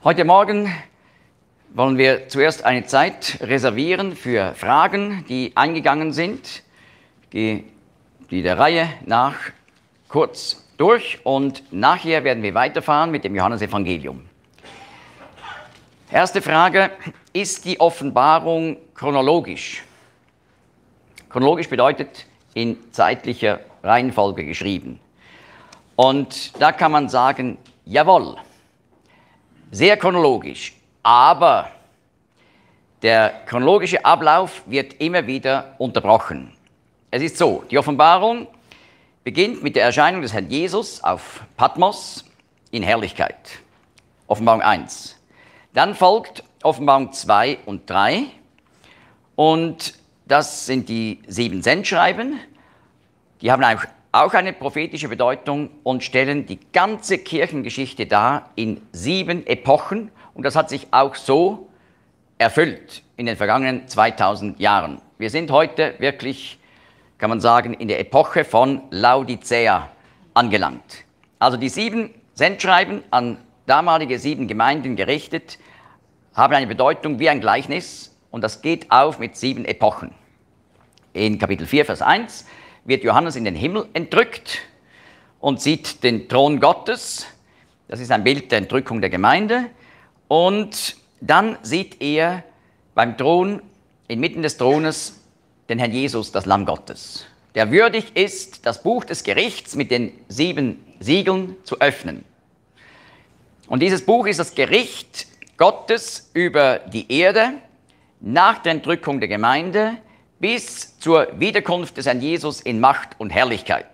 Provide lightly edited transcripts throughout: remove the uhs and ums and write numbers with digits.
Heute Morgen wollen wir zuerst eine Zeit reservieren für Fragen, die eingegangen sind. Ich gehe die der Reihe nach kurz durch und nachher werden wir weiterfahren mit dem Johannesevangelium. Erste Frage: Ist die Offenbarung chronologisch? Chronologisch bedeutet in zeitlicher Reihenfolge geschrieben. Und da kann man sagen, jawohl, sehr chronologisch, aber der chronologische Ablauf wird immer wieder unterbrochen. Es ist so, die Offenbarung beginnt mit der Erscheinung des Herrn Jesus auf Patmos in Herrlichkeit. Offenbarung 1. Dann folgt Offenbarung 2 und 3 und das sind die 7 Sendschreiben. Die haben auch eine prophetische Bedeutung und stellen die ganze Kirchengeschichte dar in 7 Epochen. Und das hat sich auch so erfüllt in den vergangenen 2000 Jahren. Wir sind heute wirklich, kann man sagen, in der Epoche von Laodicea angelangt. Also die 7 Sendschreiben an damalige 7 Gemeinden gerichtet, haben eine Bedeutung wie ein Gleichnis und das geht auf mit 7 Epochen. In Kapitel 4, Vers 1 wird Johannes in den Himmel entrückt und sieht den Thron Gottes. Das ist ein Bild der Entrückung der Gemeinde. Und dann sieht er beim Thron, inmitten des Thrones, den Herrn Jesus, das Lamm Gottes, der würdig ist, das Buch des Gerichts mit den 7 Siegeln zu öffnen. Und dieses Buch ist das Gericht Gottes über die Erde nach der Entrückung der Gemeinde bis zur Wiederkunft des Herrn Jesus in Macht und Herrlichkeit.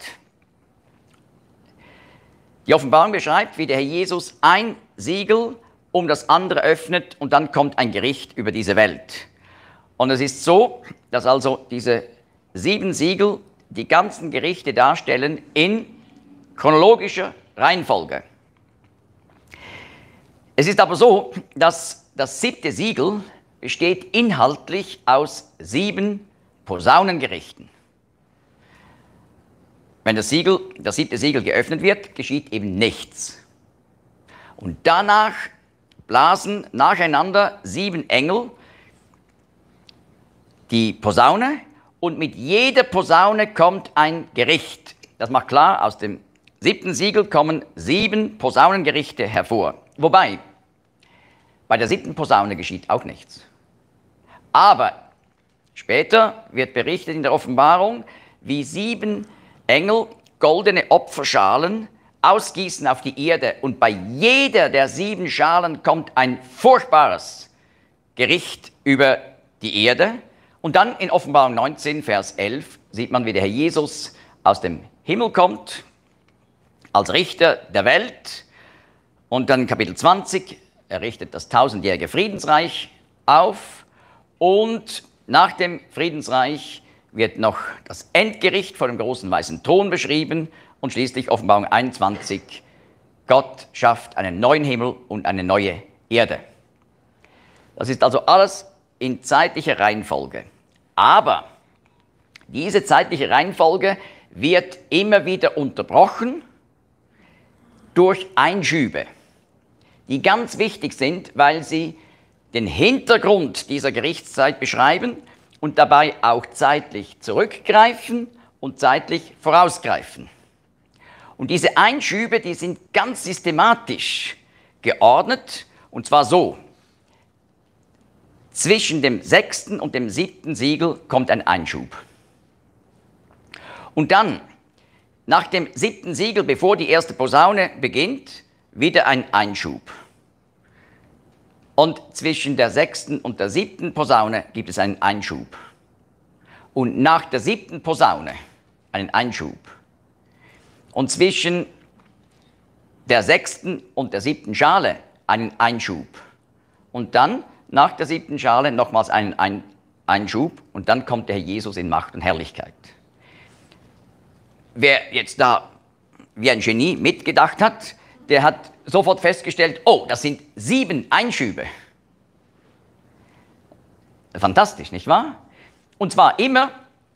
Die Offenbarung beschreibt, wie der Herr Jesus ein Siegel um das andere öffnet und dann kommt ein Gericht über diese Welt. Und es ist so, dass also diese 7 Siegel die ganzen Gerichte darstellen in chronologischer Reihenfolge. Es ist aber so, dass das 7. Siegel besteht inhaltlich aus 7 Posaunengerichten. Wenn das 7. Siegel geöffnet wird, geschieht eben nichts. Und danach blasen nacheinander 7 Engel die Posaune und mit jeder Posaune kommt ein Gericht. Das macht klar, aus dem 7. Siegel kommen 7 Posaunengerichte hervor. Wobei, bei der 7. Posaune geschieht auch nichts. Aber später wird berichtet in der Offenbarung, wie 7 Engel goldene Opferschalen ausgießen auf die Erde und bei jeder der 7 Schalen kommt ein furchtbares Gericht über die Erde. Und dann in Offenbarung 19, Vers 11 sieht man, wie der Herr Jesus aus dem Himmel kommt als Richter der Welt. Und dann Kapitel 20, er richtet das 1000-jährige Friedensreich auf und nach dem Friedensreich wird noch das Endgericht vor dem großen weißen Thron beschrieben und schließlich Offenbarung 21, Gott schafft einen neuen Himmel und eine neue Erde. Das ist also alles in zeitlicher Reihenfolge. Aber diese zeitliche Reihenfolge wird immer wieder unterbrochen durch Einschübe, die ganz wichtig sind, weil sie den Hintergrund dieser Gerichtszeit beschreiben und dabei auch zeitlich zurückgreifen und zeitlich vorausgreifen. Und diese Einschübe, die sind ganz systematisch geordnet, und zwar so: Zwischen dem 6. und dem 7. Siegel kommt ein Einschub. Und dann, nach dem 7. Siegel, bevor die erste Posaune beginnt, wieder ein Einschub. Und zwischen der 6. und der 7. Posaune gibt es einen Einschub. Und nach der 7. Posaune einen Einschub. Und zwischen der 6. und der 7. Schale einen Einschub. Und dann nach der 7. Schale nochmals einen Einschub. Und dann kommt der Herr Jesus in Macht und Herrlichkeit. Wer jetzt da wie ein Genie mitgedacht hat, der hat sofort festgestellt, oh, das sind 7 Einschübe. Fantastisch, nicht wahr? Und zwar immer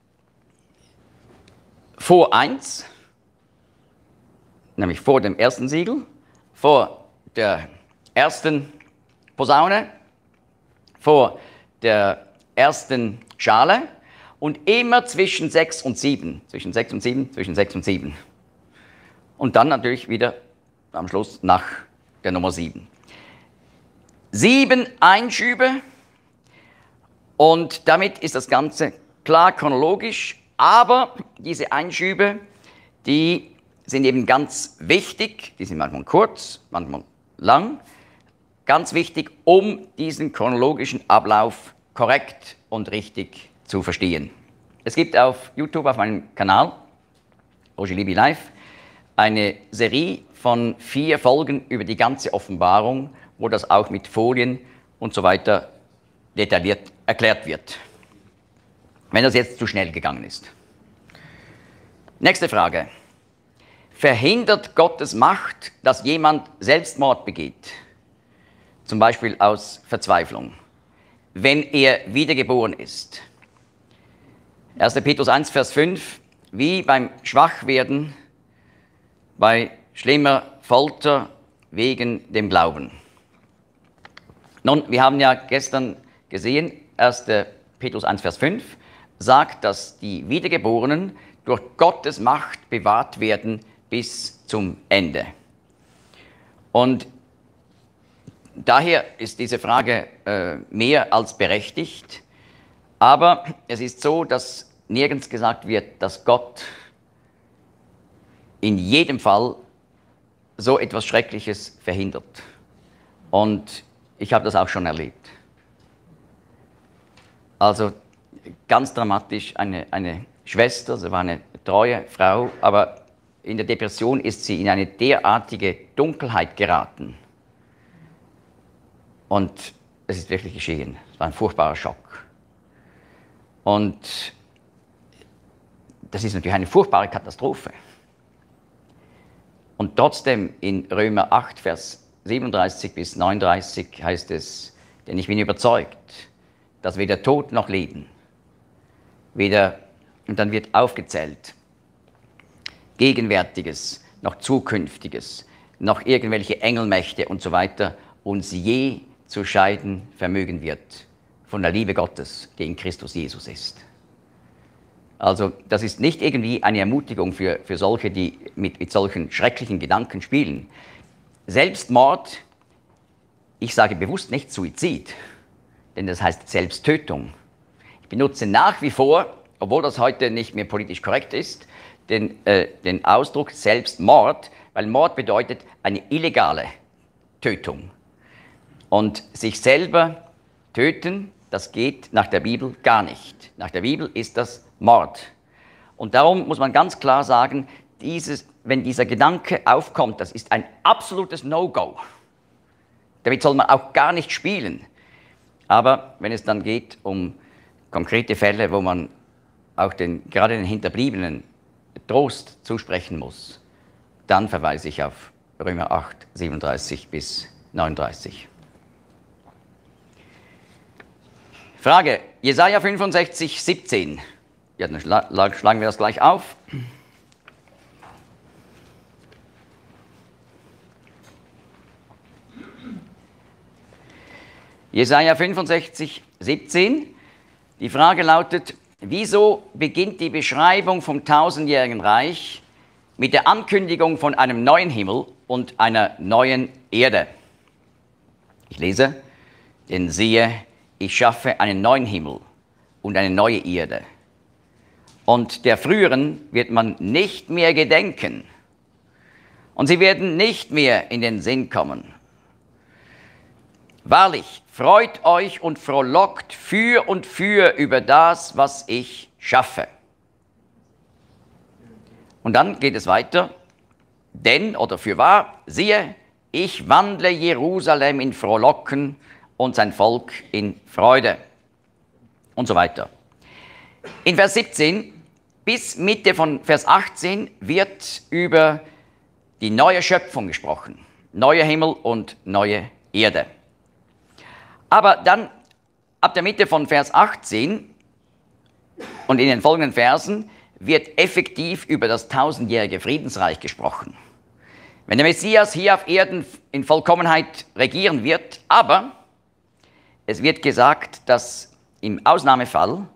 vor 1, nämlich vor dem ersten Siegel, vor der ersten Posaune vor der ersten Schale und immer zwischen 6 und 7. Zwischen 6 und 7, zwischen 6 und 7. Und dann natürlich wieder am Schluss nach der Nummer 7. 7 Einschübe und damit ist das Ganze klar chronologisch, aber diese Einschübe, die sind eben ganz wichtig, die sind manchmal kurz, manchmal lang, ganz wichtig, um diesen chronologischen Ablauf korrekt und richtig zu verstehen. Es gibt auf YouTube, auf meinem Kanal, Roger Libby Live, eine Serie von 4 Folgen über die ganze Offenbarung, wo das auch mit Folien und so weiter detailliert erklärt wird. Wenn das jetzt zu schnell gegangen ist. Nächste Frage. Verhindert Gottes Macht, dass jemand Selbstmord begeht? Zum Beispiel aus Verzweiflung, wenn er wiedergeboren ist. 1. Petrus 1, Vers 5. Wie beim Schwachwerden, bei schlimmer Folter wegen dem Glauben. Nun, wir haben ja gestern gesehen, 1. Petrus 1, Vers 5 sagt, dass die Wiedergeborenen durch Gottes Macht bewahrt werden bis zum Ende. Und daher ist diese Frage mehr als berechtigt, aber es ist so, dass nirgends gesagt wird, dass Gott in jedem Fall so etwas Schreckliches verhindert. Und ich habe das auch schon erlebt. Also ganz dramatisch, eine Schwester, sie war eine treue Frau, aber in der Depression ist sie in eine derartige Dunkelheit geraten. Und es ist wirklich geschehen. Es war ein furchtbarer Schock. Und das ist natürlich eine furchtbare Katastrophe. Und trotzdem in Römer 8, Vers 37 bis 39 heißt es, denn ich bin überzeugt, dass weder Tod noch Leben, und dann wird aufgezählt, Gegenwärtiges, noch Zukünftiges, noch irgendwelche Engelmächte und so weiter, uns je zu scheiden vermögen wird von der Liebe Gottes, die in Christus Jesus ist. Also das ist nicht irgendwie eine Ermutigung für solche, die mit solchen schrecklichen Gedanken spielen. Selbstmord, ich sage bewusst nicht Suizid, denn das heißt Selbsttötung. Ich benutze nach wie vor, obwohl das heute nicht mehr politisch korrekt ist, den Ausdruck Selbstmord, weil Mord bedeutet eine illegale Tötung. Und sich selber töten, das geht nach der Bibel gar nicht. Nach der Bibel ist das Mord. Und darum muss man ganz klar sagen, wenn dieser Gedanke aufkommt, das ist ein absolutes No-Go. Damit soll man auch gar nicht spielen. Aber wenn es dann geht um konkrete Fälle, wo man auch gerade den Hinterbliebenen Trost zusprechen muss, dann verweise ich auf Römer 8, 37 bis 39. Frage, Jesaja 65, 17. Ja, dann schlagen wir das gleich auf. Jesaja 65, 17. Die Frage lautet, wieso beginnt die Beschreibung vom 1000-jährigen Reich mit der Ankündigung von einem neuen Himmel und einer neuen Erde? Ich lese, denn siehe, ich schaffe einen neuen Himmel und eine neue Erde. Und der früheren wird man nicht mehr gedenken. Und sie werden nicht mehr in den Sinn kommen. Wahrlich, freut euch und frohlockt für und für über das, was ich schaffe. Und dann geht es weiter. Denn, oder fürwahr, siehe, ich wandle Jerusalem in Frohlocken und sein Volk in Freude. Und so weiter. In Vers 17 bis Mitte von Vers 18 wird über die neue Schöpfung gesprochen. Neuer Himmel und neue Erde. Aber dann, ab der Mitte von Vers 18 und in den folgenden Versen, wird effektiv über das 1000-jährige Friedensreich gesprochen. Wenn der Messias hier auf Erden in Vollkommenheit regieren wird, aber es wird gesagt, dass im Ausnahmefall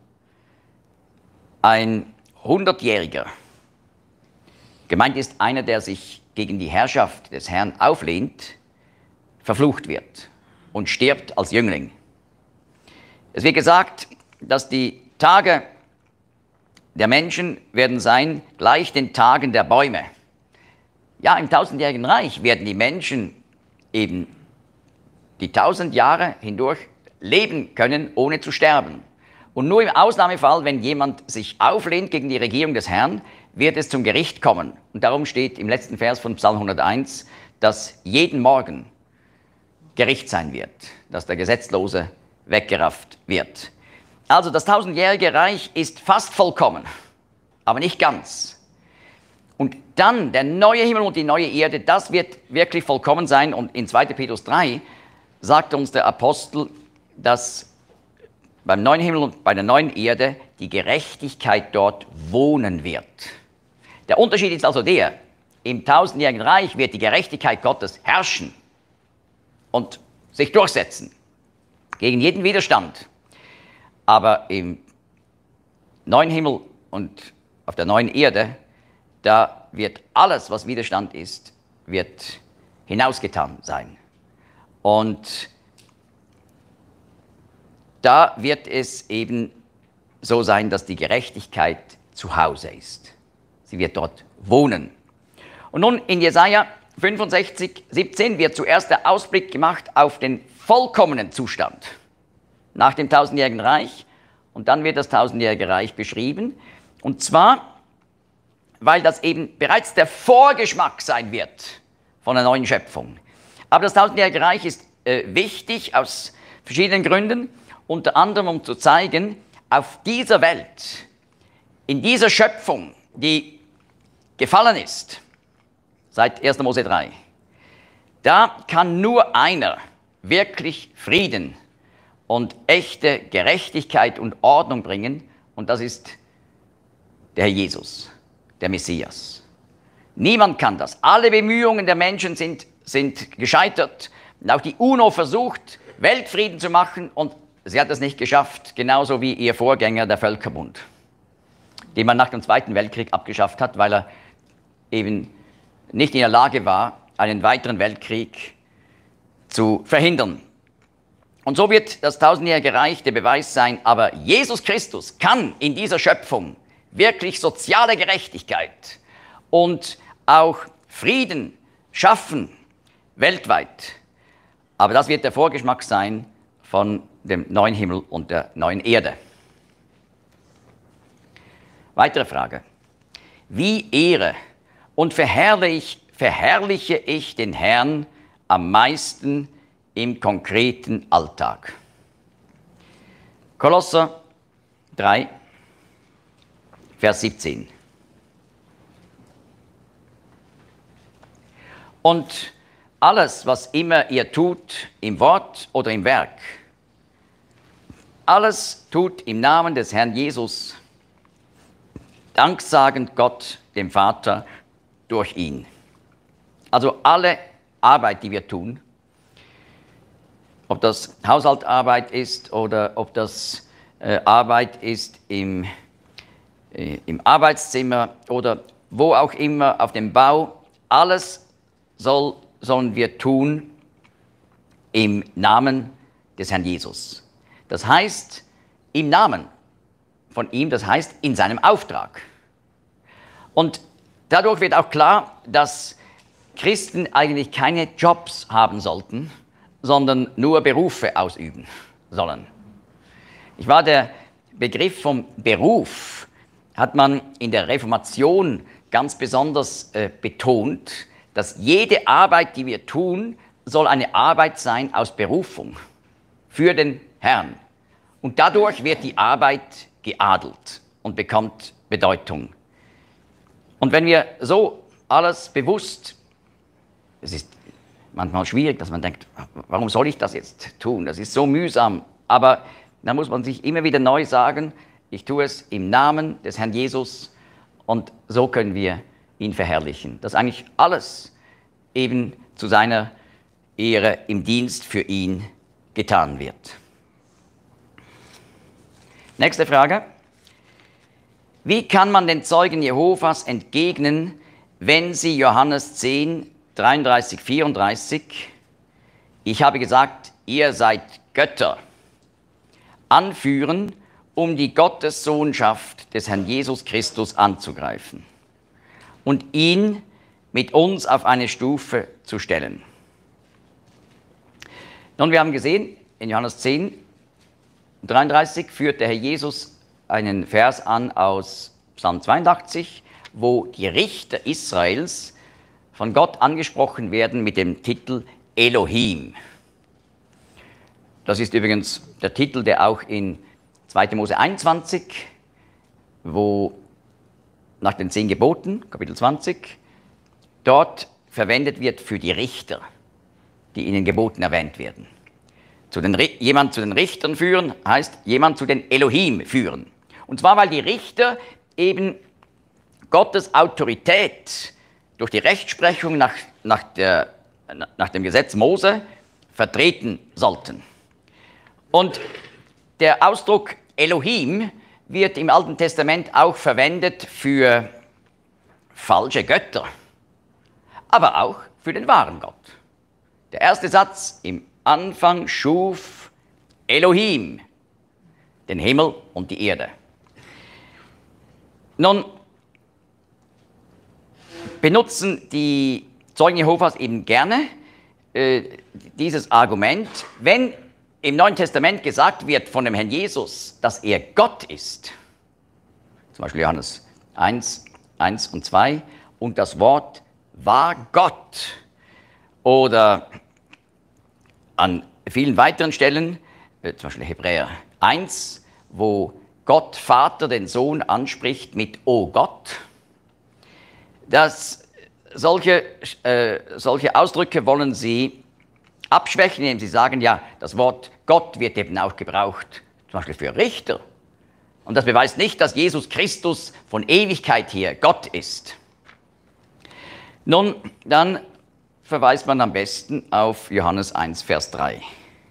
ein 100-Jähriger, gemeint ist einer, der sich gegen die Herrschaft des Herrn auflehnt, verflucht wird und stirbt als Jüngling. Es wird gesagt, dass die Tage der Menschen werden sein gleich den Tagen der Bäume. Ja, im tausendjährigen Reich werden die Menschen eben die 1000 Jahre hindurch leben können, ohne zu sterben. Und nur im Ausnahmefall, wenn jemand sich auflehnt gegen die Regierung des Herrn, wird es zum Gericht kommen. Und darum steht im letzten Vers von Psalm 101, dass jeden Morgen Gericht sein wird, dass der Gesetzlose weggerafft wird. Also das tausendjährige Reich ist fast vollkommen, aber nicht ganz. Und dann der neue Himmel und die neue Erde, das wird wirklich vollkommen sein. Und in 2. Petrus 3 sagt uns der Apostel, dass beim neuen Himmel und bei der neuen Erde die Gerechtigkeit dort wohnen wird. Der Unterschied ist also der, im tausendjährigen Reich wird die Gerechtigkeit Gottes herrschen und sich durchsetzen gegen jeden Widerstand. Aber im neuen Himmel und auf der neuen Erde, da wird alles, was Widerstand ist, wird hinausgetan sein. Und da wird es eben so sein, dass die Gerechtigkeit zu Hause ist. Sie wird dort wohnen. Und nun in Jesaja 65, 17 wird zuerst der Ausblick gemacht auf den vollkommenen Zustand nach dem tausendjährigen Reich. Und dann wird das tausendjährige Reich beschrieben. Und zwar, weil das eben bereits der Vorgeschmack sein wird von der neuen Schöpfung. Aber das tausendjährige Reich ist wichtig aus verschiedenen Gründen. Unter anderem, um zu zeigen, auf dieser Welt, in dieser Schöpfung, die gefallen ist, seit 1. Mose 3, da kann nur einer wirklich Frieden und echte Gerechtigkeit und Ordnung bringen, und das ist der Herr Jesus, der Messias. Niemand kann das. Alle Bemühungen der Menschen sind gescheitert. Und auch die UNO versucht, Weltfrieden zu machen, und sie hat es nicht geschafft, genauso wie ihr Vorgänger, der Völkerbund, den man nach dem Zweiten Weltkrieg abgeschafft hat, weil er eben nicht in der Lage war, einen weiteren Weltkrieg zu verhindern. Und so wird das tausendjährige Reich der Beweis sein, aber Jesus Christus kann in dieser Schöpfung wirklich soziale Gerechtigkeit und auch Frieden schaffen, weltweit. Aber das wird der Vorgeschmack sein von dem neuen Himmel und der neuen Erde. Weitere Frage. Wie ehre und verherrliche ich den Herrn am meisten im konkreten Alltag? Kolosser 3, Vers 17. Und alles, was immer ihr tut, im Wort oder im Werk, alles tut im Namen des Herrn Jesus, danksagend Gott, dem Vater, durch ihn. Also alle Arbeit, die wir tun, ob das Haushaltsarbeit ist oder ob das Arbeit ist im Arbeitszimmer oder wo auch immer auf dem Bau, alles sollen wir tun im Namen des Herrn Jesus. Das heißt, im Namen von ihm, das heißt in seinem Auftrag. Und dadurch wird auch klar, dass Christen eigentlich keine Jobs haben sollten, sondern nur Berufe ausüben sollen. Der Begriff vom Beruf hat man in der Reformation ganz besonders betont, dass jede Arbeit, die wir tun, soll eine Arbeit sein aus Berufung für den Herrn. Und dadurch wird die Arbeit geadelt und bekommt Bedeutung. Und wenn wir so alles bewusst, es ist manchmal schwierig, dass man denkt, warum soll ich das jetzt tun? Das ist so mühsam. Aber da muss man sich immer wieder neu sagen, ich tue es im Namen des Herrn Jesus, und so können wir ihn verherrlichen. Dass eigentlich alles eben zu seiner Ehre im Dienst für ihn getan wird. Nächste Frage. Wie kann man den Zeugen Jehovas entgegnen, wenn sie Johannes 10, 33, 34, ich habe gesagt, ihr seid Götter, anführen, um die Gottessohnschaft des Herrn Jesus Christus anzugreifen und ihn mit uns auf eine Stufe zu stellen? Nun, wir haben gesehen, in Johannes 10, 33 führt der Herr Jesus einen Vers an aus Psalm 82, wo die Richter Israels von Gott angesprochen werden mit dem Titel Elohim. Das ist übrigens der Titel, der auch in 2. Mose 21, wo nach den 10 Geboten, Kapitel 20, dort verwendet wird für die Richter, die in den Geboten erwähnt werden. Jemand zu den Richtern führen, heißt jemand zu den Elohim führen. Und zwar, weil die Richter eben Gottes Autorität durch die Rechtsprechung nach dem Gesetz Mose vertreten sollten. Und der Ausdruck Elohim wird im Alten Testament auch verwendet für falsche Götter, aber auch für den wahren Gott. Der erste Satz: im Anfang schuf Elohim den Himmel und die Erde. Nun benutzen die Zeugen Jehovas eben gerne dieses Argument, wenn im Neuen Testament gesagt wird von dem Herrn Jesus, dass er Gott ist, zum Beispiel Johannes 1, 1 und 2, und das Wort war Gott, oder an vielen weiteren Stellen, zum Beispiel Hebräer 1, wo Gott Vater den Sohn anspricht mit O Gott, dass solche Ausdrücke wollen sie abschwächen, indem sie sagen, ja, das Wort Gott wird eben auch gebraucht, zum Beispiel für Richter. Und das beweist nicht, dass Jesus Christus von Ewigkeit her Gott ist. Nun, dann verweist man am besten auf Johannes 1, Vers 3.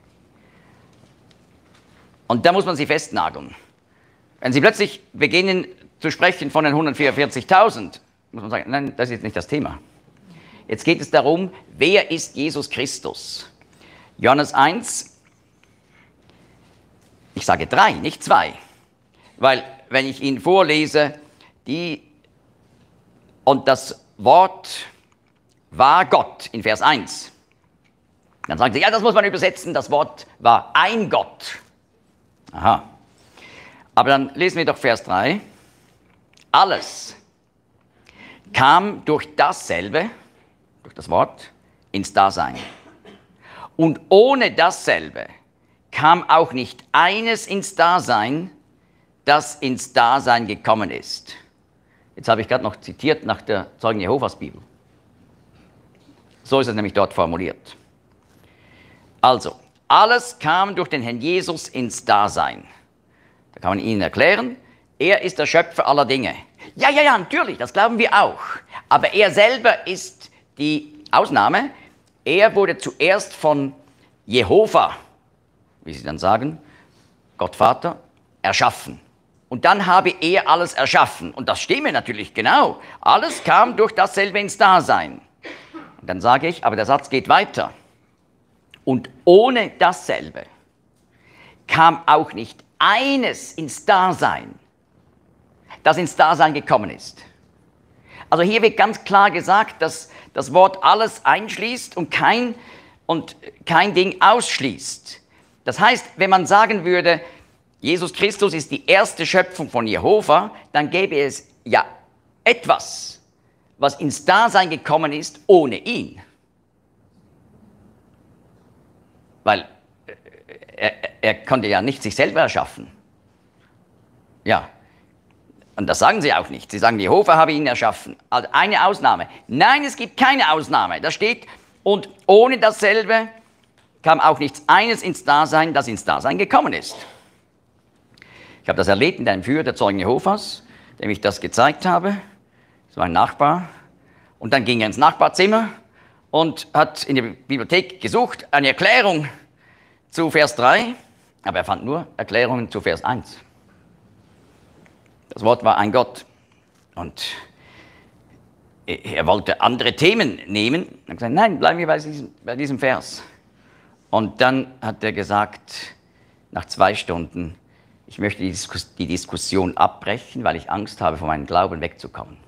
Und da muss man sie festnageln. Wenn Sie plötzlich beginnen zu sprechen von den 144.000, muss man sagen, nein, das ist nicht das Thema. Jetzt geht es darum, wer ist Jesus Christus? Johannes 1, ich sage 3, nicht 2, weil wenn ich Ihnen vorlese, und das Wort war Gott in Vers 1, dann sagen Sie, ja, das muss man übersetzen, das Wort war ein Gott. Aha. Aber dann lesen wir doch Vers 3. Alles kam durch dasselbe, durch das Wort, ins Dasein. Und ohne dasselbe kam auch nicht eines ins Dasein, das ins Dasein gekommen ist. Jetzt habe ich gerade noch zitiert nach der Zeugen Jehovas Bibel. So ist es nämlich dort formuliert. Also, alles kam durch den Herrn Jesus ins Dasein. Da kann man Ihnen erklären, er ist der Schöpfer aller Dinge. Ja, natürlich, das glauben wir auch. Aber er selber ist die Ausnahme. Er wurde zuerst von Jehova, wie Sie dann sagen, Gott Vater, erschaffen. Und dann habe er alles erschaffen. Und das stimme natürlich genau. Alles kam durch dasselbe ins Dasein. Und dann sage ich, aber der Satz geht weiter. Und ohne dasselbe kam auch nicht eines ins Dasein, das ins Dasein gekommen ist. Also hier wird ganz klar gesagt, dass das Wort alles einschließt und kein Ding ausschließt. Das heißt, wenn man sagen würde, Jesus Christus ist die erste Schöpfung von Jehova, dann gäbe es ja etwas, was ins Dasein gekommen ist ohne ihn. Weil er konnte ja nicht sich selber erschaffen. Ja, und das sagen sie auch nicht. Sie sagen, Jehova habe ihn erschaffen. Also eine Ausnahme. Nein, es gibt keine Ausnahme. Da steht, und ohne dasselbe kam auch nichts eines ins Dasein, das ins Dasein gekommen ist. Ich habe das erlebt in einem Führer der Zeugen Jehovas, dem ich das gezeigt habe. Das war ein Nachbar. Und dann ging er ins Nachbarzimmer und hat in der Bibliothek gesucht, eine Erklärung zu Vers 3, aber er fand nur Erklärungen zu Vers 1. Das Wort war ein Gott. Und er wollte andere Themen nehmen. Er hat gesagt, nein, bleiben wir bei diesem Vers. Und dann hat er gesagt, nach 2 Stunden, ich möchte die Diskussion abbrechen, weil ich Angst habe, von meinem Glauben wegzukommen.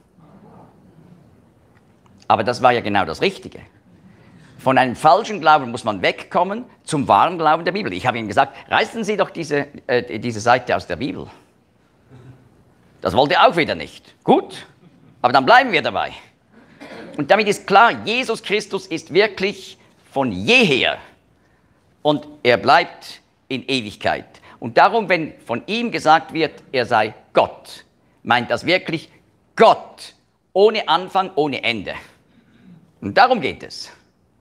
Aber das war ja genau das Richtige. Von einem falschen Glauben muss man wegkommen zum wahren Glauben der Bibel. Ich habe ihm gesagt, reißen Sie doch diese Seite aus der Bibel. Das wollte er auch wieder nicht. Gut, aber dann bleiben wir dabei. Und damit ist klar, Jesus Christus ist wirklich von jeher und er bleibt in Ewigkeit. Und darum, wenn von ihm gesagt wird, er sei Gott, meint das wirklich Gott, ohne Anfang, ohne Ende. Und darum geht es.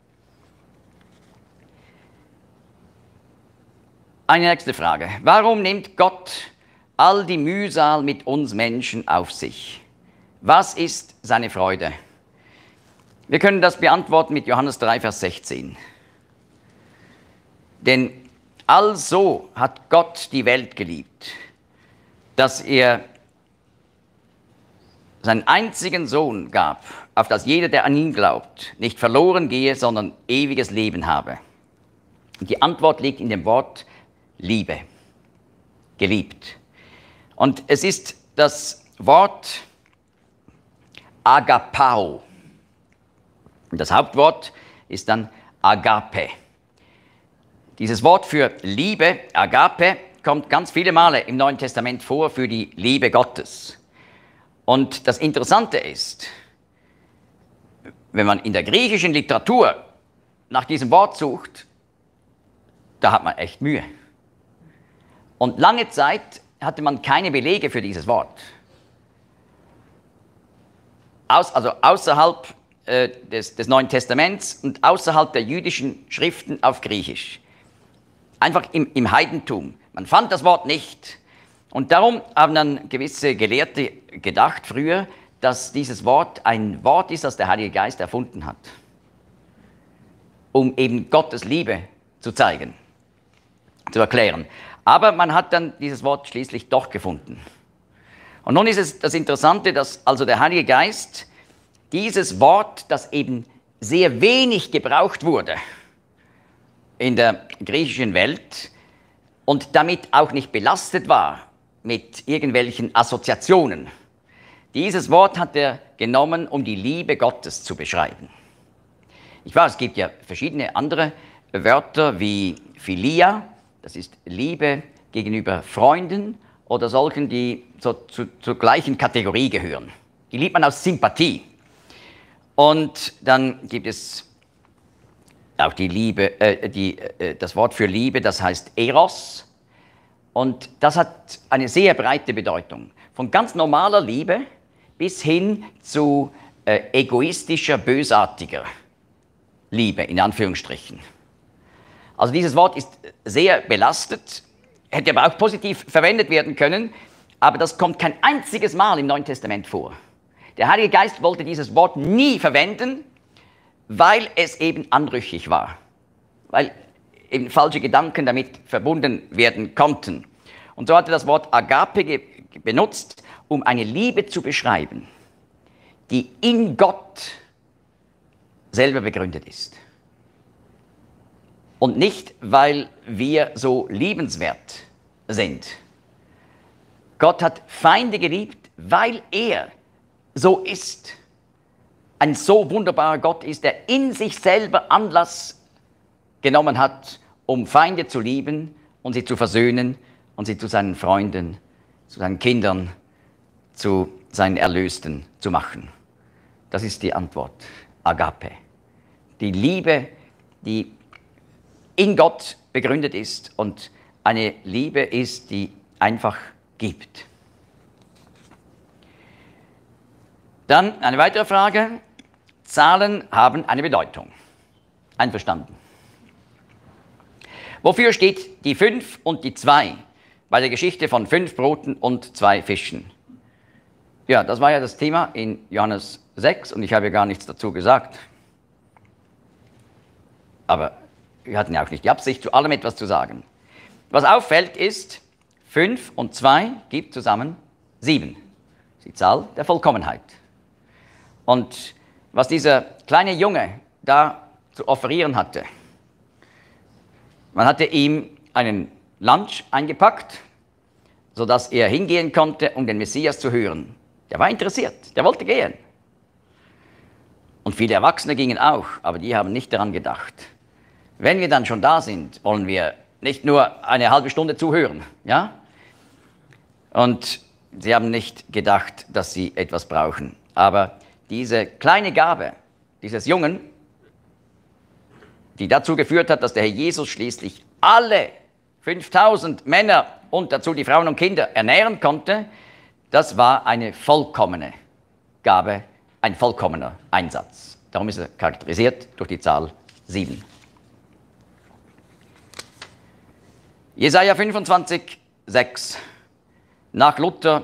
Eine nächste Frage. Warum nimmt Gott all die Mühsal mit uns Menschen auf sich? Was ist seine Freude? Wir können das beantworten mit Johannes 3, Vers 16. Denn also hat Gott die Welt geliebt, dass er seinen einzigen Sohn gab, auf dass jeder, der an ihn glaubt, nicht verloren gehe, sondern ewiges Leben habe. Und die Antwort liegt in dem Wort Liebe, geliebt. Und es ist das Wort Agapao. Und das Hauptwort ist dann Agape. Dieses Wort für Liebe, Agape, kommt ganz viele Male im Neuen Testament vor für die Liebe Gottes. Und das Interessante ist, wenn man in der griechischen Literatur nach diesem Wort sucht, da hat man echt Mühe. Und lange Zeit hatte man keine Belege für dieses Wort. Also außerhalb des Neuen Testaments und außerhalb der jüdischen Schriften auf Griechisch. Einfach im Heidentum. Man fand das Wort nicht. Und darum haben dann gewisse Gelehrte gedacht früher, dass dieses Wort ein Wort ist, das der Heilige Geist erfunden hat, um eben Gottes Liebe zu zeigen, zu erklären. Aber man hat dann dieses Wort schließlich doch gefunden. Und nun ist es das Interessante, dass also der Heilige Geist dieses Wort, das eben sehr wenig gebraucht wurde in der griechischen Welt und damit auch nicht belastet war mit irgendwelchen Assoziationen. Dieses Wort hat er genommen, um die Liebe Gottes zu beschreiben. Ich weiß, es gibt ja verschiedene andere Wörter wie Philia, das ist Liebe gegenüber Freunden oder solchen, die so zur gleichen Kategorie gehören. Die liebt man aus Sympathie. Und dann gibt es auch die Liebe, das Wort für Liebe, das heißt Eros. Und das hat eine sehr breite Bedeutung. Von ganz normaler Liebe bis hin zu egoistischer, bösartiger Liebe, in Anführungsstrichen. Also dieses Wort ist sehr belastet, hätte aber auch positiv verwendet werden können, aber das kommt kein einziges Mal im Neuen Testament vor. Der Heilige Geist wollte dieses Wort nie verwenden, weil es eben anrüchig war, weil eben falsche Gedanken damit verbunden werden konnten. Und so hat er das Wort Agape benutzt, um eine Liebe zu beschreiben, die in Gott selber begründet ist. Und nicht, weil wir so liebenswert sind. Gott hat Feinde geliebt, weil er so ist. Ein so wunderbarer Gott ist, der in sich selber Anlass genommen hat, um Feinde zu lieben und sie zu versöhnen und sie zu seinen Freunden, zu seinen Kindern, zu seinen Erlösten zu machen. Das ist die Antwort. Agape. Die Liebe, die in Gott begründet ist und eine Liebe ist, die einfach gibt. Dann eine weitere Frage. Zahlen haben eine Bedeutung. Einverstanden? Wofür steht die 5 und die 2 bei der Geschichte von 5 Broten und 2 Fischen? Ja, das war ja das Thema in Johannes 6 und ich habe ja gar nichts dazu gesagt. Aber wir hatten ja auch nicht die Absicht, zu allem etwas zu sagen. Was auffällt ist, 5 und 2 gibt zusammen 7. Die Zahl der Vollkommenheit. Und was dieser kleine Junge da zu offerieren hatte, man hatte ihm einen Lunch eingepackt, sodass er hingehen konnte, um den Messias zu hören. Der war interessiert, der wollte gehen. Und viele Erwachsene gingen auch, aber die haben nicht daran gedacht. Wenn wir dann schon da sind, wollen wir nicht nur eine halbe Stunde zuhören, ja? Und sie haben nicht gedacht, dass sie etwas brauchen. Aber diese kleine Gabe dieses Jungen, die dazu geführt hat, dass der Herr Jesus schließlich alle 5000 Männer und dazu die Frauen und Kinder ernähren konnte, das war eine vollkommene Gabe, ein vollkommener Einsatz. Darum ist er charakterisiert durch die Zahl 7. Jesaja 25, 6. Nach Luther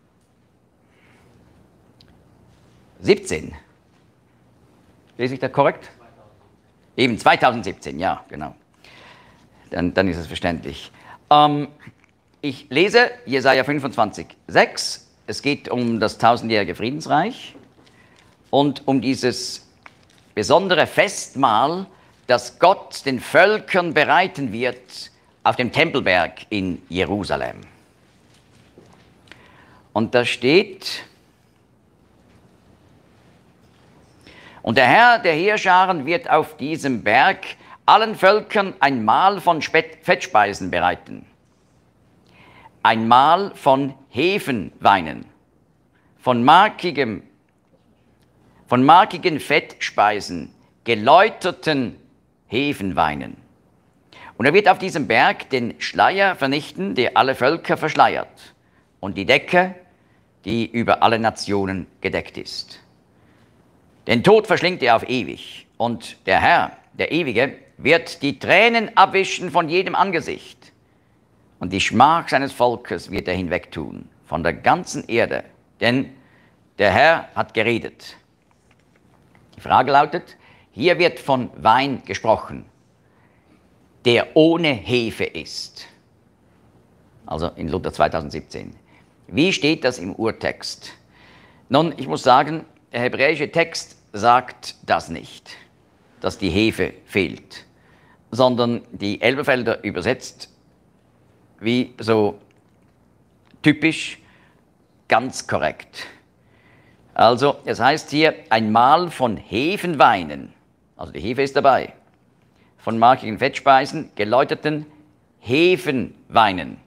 17. Lese ich das korrekt? Eben 2017, ja, genau. Dann ist es verständlich. Ich lese Jesaja 25, 6. Es geht um das tausendjährige Friedensreich und um dieses besondere Festmahl, das Gott den Völkern bereiten wird auf dem Tempelberg in Jerusalem. Und da steht: Und der Herr der Heerscharen wird auf diesem Berg allen Völkern ein Mahl von Fettspeisen bereiten, ein Mahl von Hefenweinen, von markigen Fettspeisen, geläuterten Hefenweinen. Und er wird auf diesem Berg den Schleier vernichten, der alle Völker verschleiert, und die Decke, die über alle Nationen gedeckt ist. Den Tod verschlingt er auf ewig, und der Herr, der Ewige, wird die Tränen abwischen von jedem Angesicht, und die Schmach seines Volkes wird er hinwegtun, von der ganzen Erde, denn der Herr hat geredet. Die Frage lautet, hier wird von Wein gesprochen, der ohne Hefe ist. Also in Luther 2017. Wie steht das im Urtext? Nun, ich muss sagen, der hebräische Text sagt das nicht, dass die Hefe fehlt, sondern die Elberfelder übersetzt wie so typisch ganz korrekt. Also es heißt hier ein Mahl von Hefenweinen, also die Hefe ist dabei, von markigen Fettspeisen, geläuterten Hefenweinen.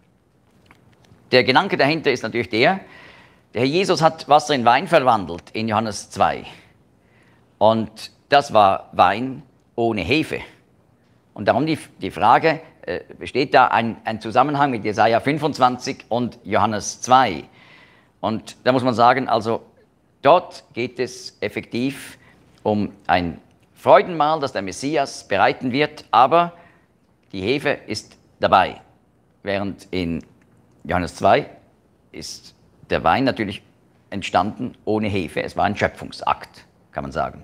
Der Gedanke dahinter ist natürlich der Herr Jesus hat Wasser in Wein verwandelt in Johannes 2. Und das war Wein ohne Hefe. Und darum die Frage, besteht da ein Zusammenhang mit Jesaja 25 und Johannes 2? Und da muss man sagen, also dort geht es effektiv um ein Freudenmahl, das der Messias bereiten wird, aber die Hefe ist dabei. Während in Johannes 2 ist der Wein natürlich entstanden ohne Hefe. Es war ein Schöpfungsakt, kann man sagen.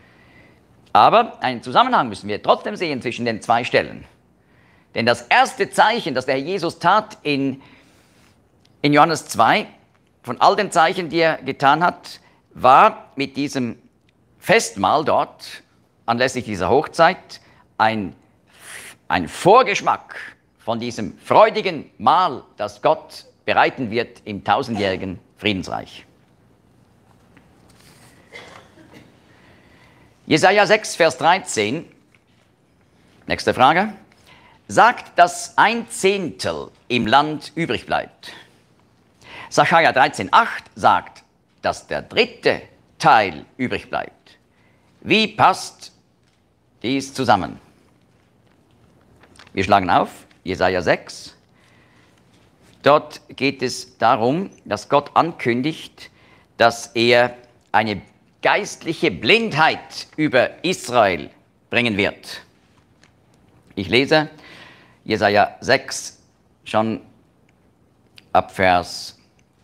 Aber einen Zusammenhang müssen wir trotzdem sehen zwischen den zwei Stellen. Denn das erste Zeichen, das der Herr Jesus tat in Johannes 2, von all den Zeichen, die er getan hat, war mit diesem Festmahl dort, anlässlich dieser Hochzeit, ein Vorgeschmack von diesem freudigen Mahl, das Gott bereiten wird im tausendjährigen Friedensreich. Jesaja 6, Vers 13, nächste Frage, sagt, dass 1/10 im Land übrig bleibt. Sacharja 13, 8 sagt, dass der 3. Teil übrig bleibt. Wie passt dies zusammen? Wir schlagen auf, Jesaja 6. Dort geht es darum, dass Gott ankündigt, dass er eine geistliche Blindheit über Israel bringen wird. Ich lese Jesaja 6 schon ab Vers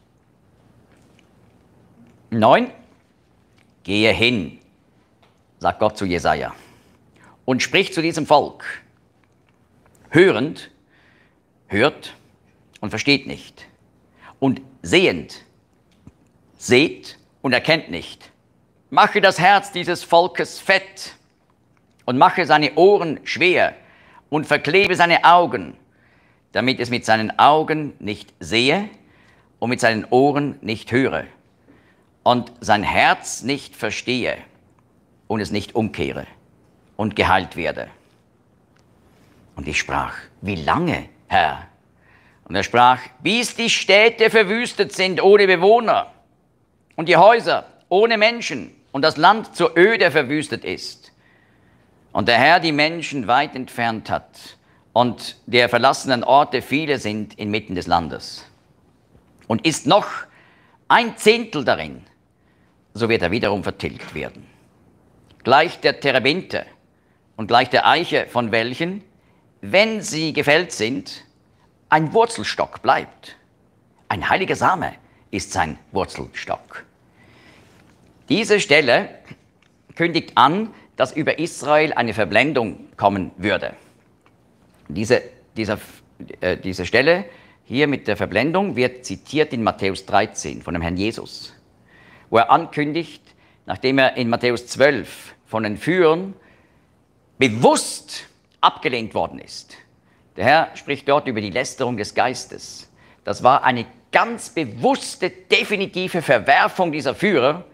9. Gehe hin, sagt Gott zu Jesaja, und sprich zu diesem Volk. Hörend, hört und versteht nicht. und sehend. Seht und erkennt nicht. Mache das Herz dieses Volkes fett und mache seine Ohren schwer und verklebe seine Augen, damit es mit seinen Augen nicht sehe und mit seinen Ohren nicht höre und sein Herz nicht verstehe und es nicht umkehre und geheilt werde. Und ich sprach, wie lange, Herr? Und er sprach, bis die Städte verwüstet sind ohne Bewohner und die Häuser ohne Menschen und das Land zur Öde verwüstet ist. Und der Herr die Menschen weit entfernt hat und der verlassenen Orte viele sind inmitten des Landes. Und ist noch ein Zehntel darin, so wird er wiederum vertilgt werden. Gleich der Terebinte und gleich der Eiche, von welchen, wenn sie gefällt sind, ein Wurzelstock bleibt. Ein heiliger Same ist sein Wurzelstock. Diese Stelle kündigt an, dass über Israel eine Verblendung kommen würde. Diese Stelle hier mit der Verblendung wird zitiert in Matthäus 13 von dem Herrn Jesus, wo er ankündigt, nachdem er in Matthäus 12 von den Führern bewusst abgelehnt worden ist. Der Herr spricht dort über die Lästerung des Geistes. Das war eine ganz bewusste, definitive Verwerfung dieser Führer.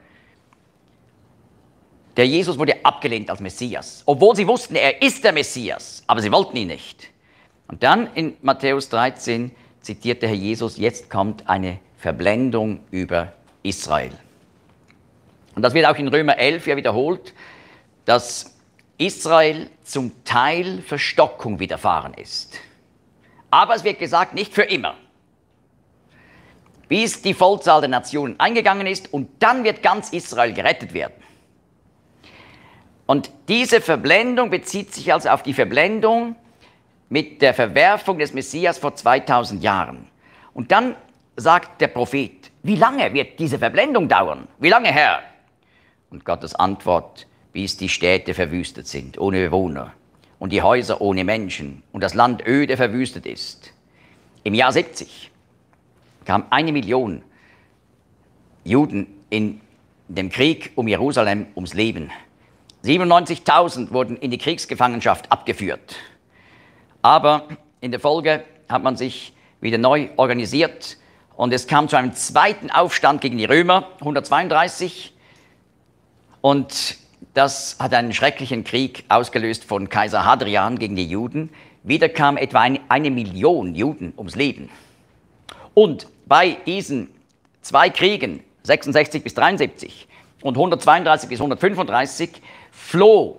Der Jesus wurde abgelehnt als Messias, obwohl sie wussten, er ist der Messias, aber sie wollten ihn nicht. Und dann in Matthäus 13 zitiert der Herr Jesus, jetzt kommt eine Verblendung über Israel. Und das wird auch in Römer 11 ja wiederholt, dass Israel zum Teil Verstockung widerfahren ist. Aber es wird gesagt, nicht für immer. Bis die Vollzahl der Nationen eingegangen ist und dann wird ganz Israel gerettet werden. Und diese Verblendung bezieht sich also auf die Verblendung mit der Verwerfung des Messias vor 2000 Jahren. Und dann sagt der Prophet, wie lange wird diese Verblendung dauern? Wie lange, Herr? Und Gottes Antwort, bis die Städte verwüstet sind, ohne Bewohner, und die Häuser ohne Menschen, und das Land öde verwüstet ist. Im Jahr 70 kam 1 Million Juden in dem Krieg um Jerusalem ums Leben. 97.000 wurden in die Kriegsgefangenschaft abgeführt. Aber in der Folge hat man sich wieder neu organisiert und es kam zu einem zweiten Aufstand gegen die Römer, 132. Und das hat einen schrecklichen Krieg ausgelöst von Kaiser Hadrian gegen die Juden. Wieder kam etwa 1 Million Juden ums Leben. Und bei diesen 2 Kriegen, 66 bis 73 und 132 bis 135, floh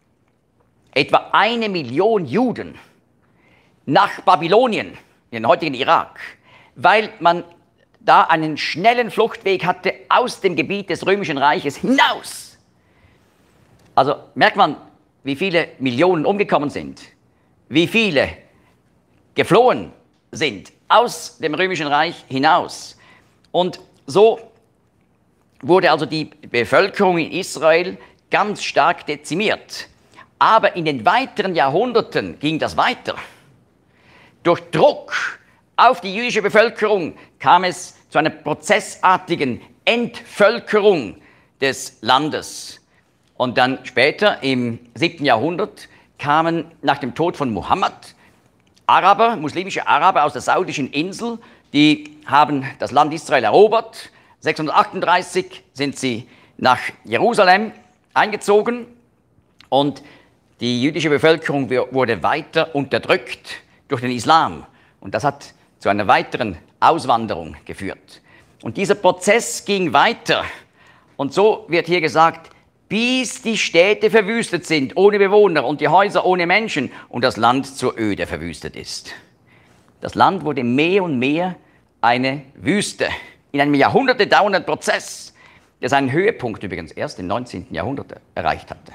etwa 1 Million Juden nach Babylonien, in den heutigen Irak, weil man da einen schnellen Fluchtweg hatte aus dem Gebiet des Römischen Reiches hinaus. Also merkt man, wie viele Millionen umgekommen sind, wie viele geflohen sind aus dem Römischen Reich hinaus. Und so wurde also die Bevölkerung in Israel ganz stark dezimiert. Aber in den weiteren Jahrhunderten ging das weiter. Durch Druck auf die jüdische Bevölkerung kam es zu einer prozessartigen Entvölkerung des Landes. Und dann später, im 7. Jahrhundert, kamen nach dem Tod von Mohammed Araber, muslimische Araber aus der saudischen Insel, die haben das Land Israel erobert. 638 sind sie nach Jerusalem eingezogen und die jüdische Bevölkerung wurde weiter unterdrückt durch den Islam. Und das hat zu einer weiteren Auswanderung geführt. Und dieser Prozess ging weiter. Und so wird hier gesagt, bis die Städte verwüstet sind, ohne Bewohner, und die Häuser ohne Menschen, und das Land zur Öde verwüstet ist. Das Land wurde mehr und mehr eine Wüste, in einem Jahrhunderte dauernden Prozess, der seinen Höhepunkt übrigens erst im 19. Jahrhundert erreicht hatte.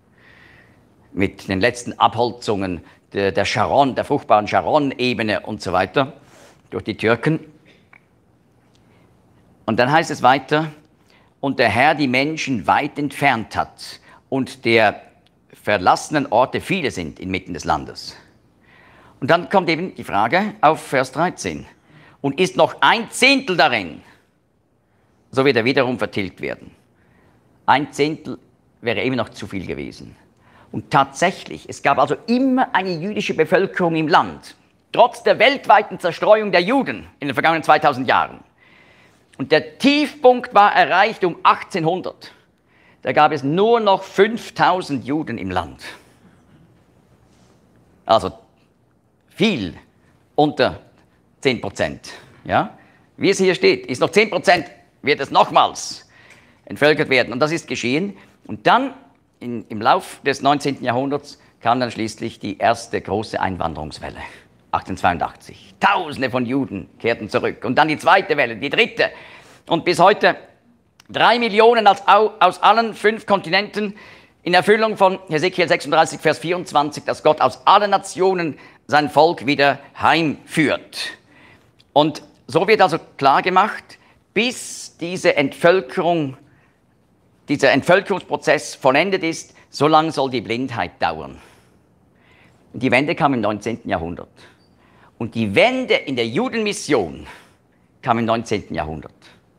Mit den letzten Abholzungen der Sharon, der fruchtbaren Sharon-Ebene und so weiter durch die Türken. Und dann heißt es weiter, und der Herr die Menschen weit entfernt hat und der verlassenen Orte viele sind inmitten des Landes. Und dann kommt eben die Frage auf Vers 13. und ist noch 1/10 darin, so wird er wiederum vertilgt werden. 1/10 wäre immer noch zu viel gewesen. Und tatsächlich, es gab also immer eine jüdische Bevölkerung im Land, trotz der weltweiten Zerstreuung der Juden in den vergangenen 2000 Jahren. Und der Tiefpunkt war erreicht um 1800. Da gab es nur noch 5000 Juden im Land. Also viel unter 10%. Ja? Wie es hier steht, ist noch 10%, wird es nochmals entvölkert werden. Und das ist geschehen. Und dann im Lauf des 19. Jahrhunderts kam dann schließlich die erste große Einwanderungswelle, 1882. Tausende von Juden kehrten zurück. Und dann die zweite Welle, die dritte. Und bis heute 3 Millionen aus allen 5 Kontinenten in Erfüllung von Hesekiel 36, Vers 24, dass Gott aus allen Nationen sein Volk wieder heimführt. Und so wird also klar gemacht, bis dieser Entvölkerungsprozess vollendet ist, so lange soll die Blindheit dauern. Und die Wende kam im 19. Jahrhundert. Und die Wende in der Judenmission kam im 19. Jahrhundert.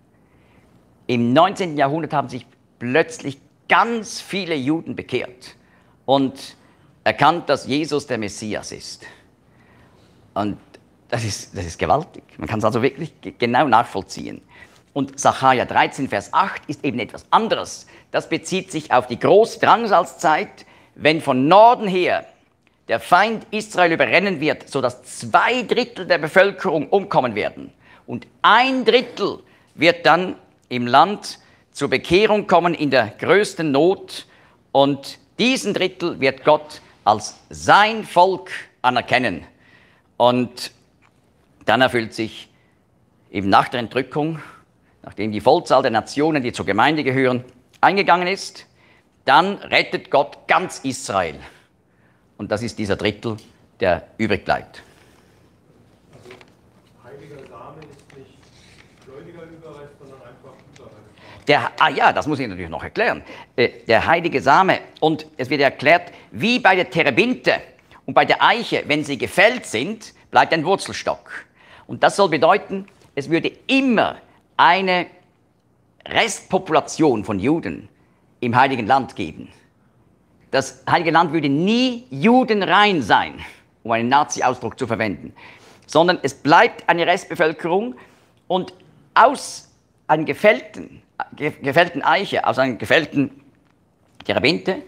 Im 19. Jahrhundert haben sich plötzlich ganz viele Juden bekehrt und erkannt, dass Jesus der Messias ist. Und das ist gewaltig. Man kann es also wirklich genau nachvollziehen. Und Sacharja 13, Vers 8 ist eben etwas anderes. Das bezieht sich auf die große Drangsalzzeit, wenn von Norden her der Feind Israel überrennen wird, sodass 2/3 der Bevölkerung umkommen werden. Und 1/3 wird dann im Land zur Bekehrung kommen in der größten Not. Und diesen Drittel wird Gott als sein Volk anerkennen. Und dann erfüllt sich eben nach der Entrückung, nachdem die Vollzahl der Nationen, die zur Gemeinde gehören, eingegangen ist, dann rettet Gott ganz Israel. Und das ist dieser Drittel, der übrig bleibt. Also heiliger Same ist nicht gläubiger Überrest, sondern einfach Überrest. Ja, das muss ich natürlich noch erklären. Der heilige Same, und es wird erklärt, wie bei der Terebinte und bei der Eiche, wenn sie gefällt sind, bleibt ein Wurzelstock. Und das soll bedeuten, es würde immer eine Restpopulation von Juden im Heiligen Land geben. Das Heilige Land würde nie judenrein sein, um einen Nazi-Ausdruck zu verwenden, sondern es bleibt eine Restbevölkerung und aus einer gefällten Eiche, aus einer gefällten Terebinte,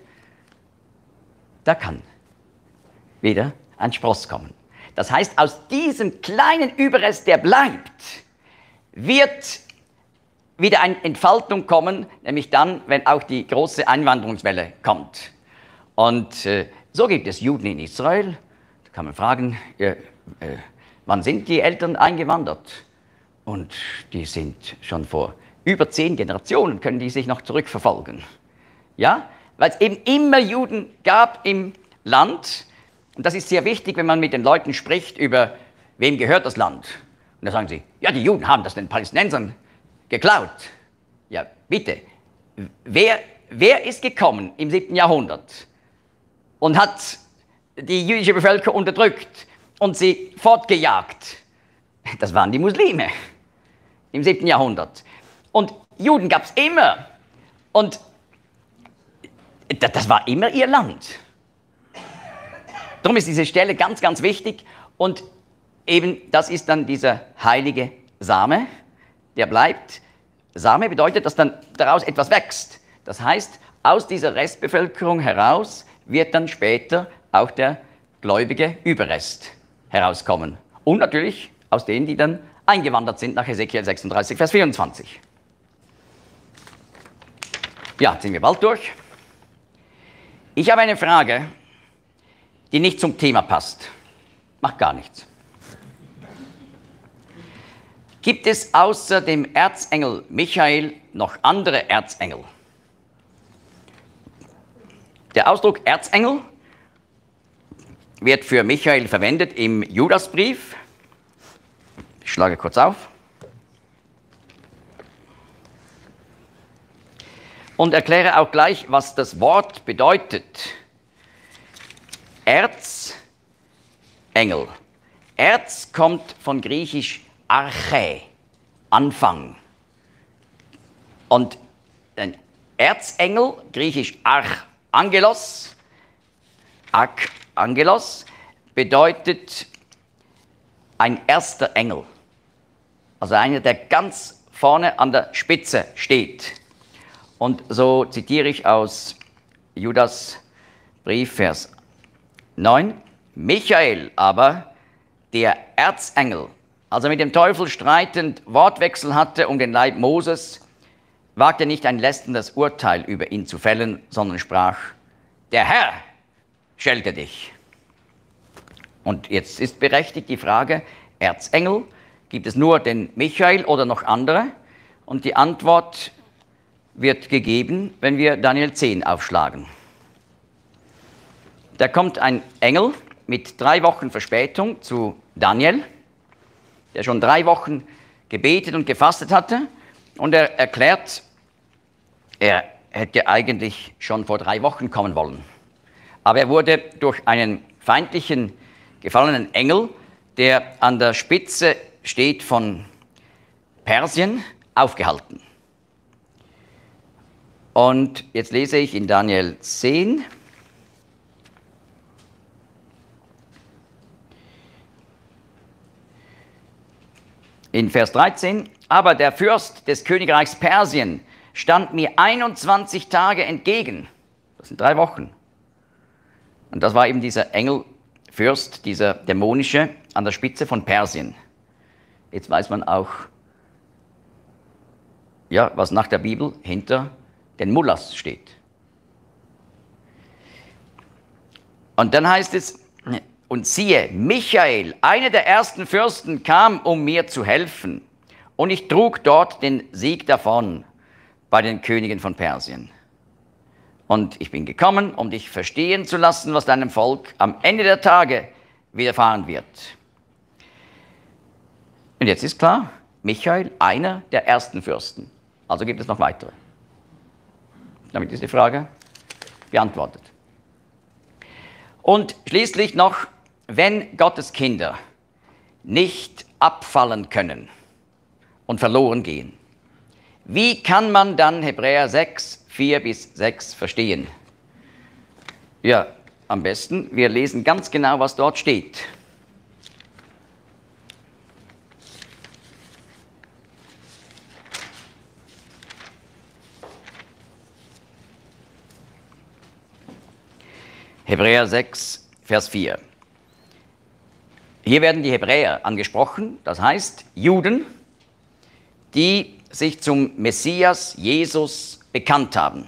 da kann wieder ein Spross kommen. Das heißt, aus diesem kleinen Überrest, der bleibt, wird wieder eine Entfaltung kommen, nämlich dann, wenn auch die große Einwanderungswelle kommt. Und so gibt es Juden in Israel. Da kann man fragen, wann sind die Eltern eingewandert? Und die sind schon vor über 10 Generationen, können die sich noch zurückverfolgen. Ja, weil es eben immer Juden gab im Land. Und das ist sehr wichtig, wenn man mit den Leuten spricht über, wem gehört das Land. Und da sagen sie, ja, die Juden haben das den Palästinensern geklaut. Ja, bitte. Wer ist gekommen im 7. Jahrhundert und hat die jüdische Bevölkerung unterdrückt und sie fortgejagt? Das waren die Muslime im 7. Jahrhundert. Und Juden gab es immer. Und das war immer ihr Land. Darum ist diese Stelle ganz, ganz wichtig. Und eben, das ist dann dieser heilige Same, der bleibt. Same bedeutet, dass dann daraus etwas wächst. Das heißt, aus dieser Restbevölkerung heraus wird dann später auch der gläubige Überrest herauskommen. Und natürlich aus denen, die dann eingewandert sind nach Hesekiel 36, Vers 24. Ja, jetzt sind wir bald durch. Ich habe eine Frage, die nicht zum Thema passt. Macht gar nichts. Gibt es außer dem Erzengel Michael noch andere Erzengel? Der Ausdruck Erzengel wird für Michael verwendet im Judasbrief. Ich schlage kurz auf. Und erkläre auch gleich, was das Wort bedeutet. Erzengel. Erz kommt von griechisch Arche, Anfang. Und ein Erzengel, griechisch Archangelos, Archangelos bedeutet ein erster Engel. Also einer, der ganz vorne an der Spitze steht. Und so zitiere ich aus Judas Brief, Vers 9. Michael aber, der Erzengel, als er mit dem Teufel streitend Wortwechsel hatte um den Leib Moses, wagte nicht ein lästerndes Urteil über ihn zu fällen, sondern sprach, der Herr schelte dich. Und jetzt ist berechtigt die Frage, Erzengel, gibt es nur den Michael oder noch andere? Und die Antwort wird gegeben, wenn wir Daniel 10 aufschlagen. Da kommt ein Engel mit 3 Wochen Verspätung zu Daniel, der schon 3 Wochen gebetet und gefastet hatte. Und er erklärt, er hätte eigentlich schon vor 3 Wochen kommen wollen. Aber er wurde durch einen feindlichen, gefallenen Engel, der an der Spitze steht von Persien, aufgehalten. Und jetzt lese ich in Daniel 10. In Vers 13, aber der Fürst des Königreichs Persien stand mir 21 Tage entgegen. Das sind 3 Wochen. Und das war eben dieser Engelfürst, dieser dämonische, an der Spitze von Persien. Jetzt weiß man auch, ja, was nach der Bibel hinter den Mullahs steht. Und dann heißt es, und siehe, Michael, einer der ersten Fürsten, kam, um mir zu helfen. Und ich trug dort den Sieg davon bei den Königen von Persien. Und ich bin gekommen, um dich verstehen zu lassen, was deinem Volk am Ende der Tage widerfahren wird. Und jetzt ist klar, Michael, einer der ersten Fürsten. Also gibt es noch weitere. Damit ist die Frage beantwortet. Und schließlich noch, wenn Gottes Kinder nicht abfallen können und verloren gehen, wie kann man dann Hebräer 6, 4-6 verstehen? Ja, am besten, wir lesen ganz genau, was dort steht. Hebräer 6, Vers 4. Hier werden die Hebräer angesprochen, das heißt Juden, die sich zum Messias Jesus bekannt haben.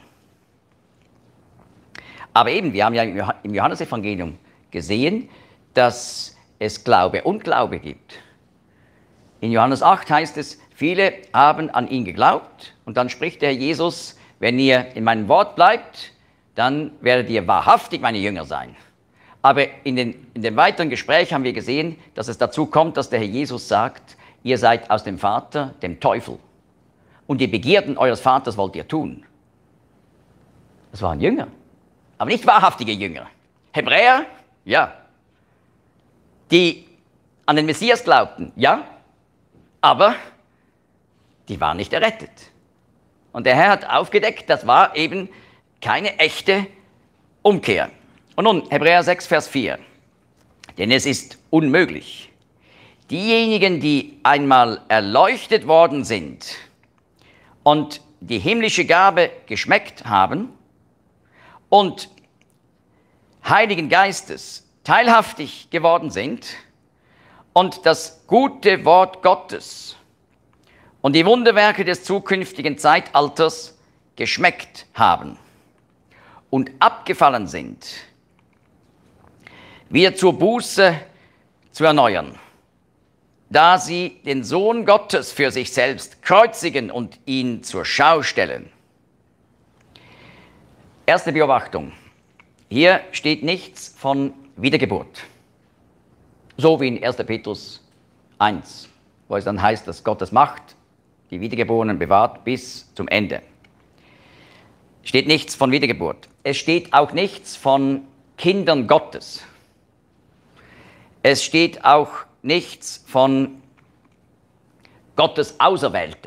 Aber eben, wir haben ja im Johannesevangelium gesehen, dass es Glaube und Glaube gibt. In Johannes 8 heißt es, viele haben an ihn geglaubt und dann spricht der Herr Jesus, wenn ihr in meinem Wort bleibt, dann werdet ihr wahrhaftig meine Jünger sein. Aber in dem weiteren Gespräch haben wir gesehen, dass es dazu kommt, dass der Herr Jesus sagt, ihr seid aus dem Vater, dem Teufel. Und die Begierden eures Vaters wollt ihr tun. Das waren Jünger, aber nicht wahrhaftige Jünger. Hebräer, ja. Die an den Messias glaubten, ja. Aber die waren nicht errettet. Und der Herr hat aufgedeckt, das war eben keine echte Umkehr. Und nun, Hebräer 6, Vers 4. Denn es ist unmöglich. Diejenigen, die einmal erleuchtet worden sind und die himmlische Gabe geschmeckt haben und Heiligen Geistes teilhaftig geworden sind und das gute Wort Gottes und die Wunderwerke des zukünftigen Zeitalters geschmeckt haben und abgefallen sind, wieder zur Buße zu erneuern, da sie den Sohn Gottes für sich selbst kreuzigen und ihn zur Schau stellen. Erste Beobachtung. Hier steht nichts von Wiedergeburt. So wie in 1. Petrus 1, wo es dann heißt, dass Gottes Macht die Wiedergeborenen bewahrt bis zum Ende. Steht nichts von Wiedergeburt. Es steht auch nichts von Kindern Gottes. Es steht auch nichts von Gottes Auserwählte.